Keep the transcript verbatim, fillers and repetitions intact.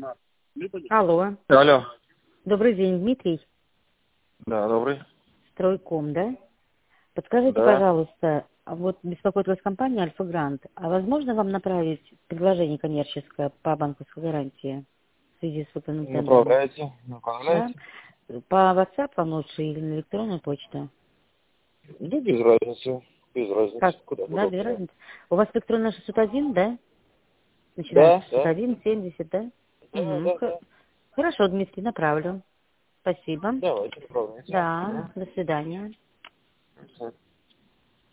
Алло. Алло. Добрый день, Дмитрий. Да, добрый. Стройком, да? Подскажите, Да. пожалуйста, а вот беспокоит вас компания Альфа Грант. А возможно вам направить предложение коммерческое по банковской гарантии в связи с выполненным тендером? Направляете. Да? Направляете. По WhatsApp вам лучше или на электронную почту? Да, без разницы. Без разницы. Как? Куда Да, без удобно. разницы. У вас электронная шестьсот один, да? Начинается Да, шестьсот да. один, семьдесят, да? Да, Угу. да, да. Хорошо, Дмитрий, направлю. Спасибо. Давайте, направляйте. Да, до свидания. Мгм.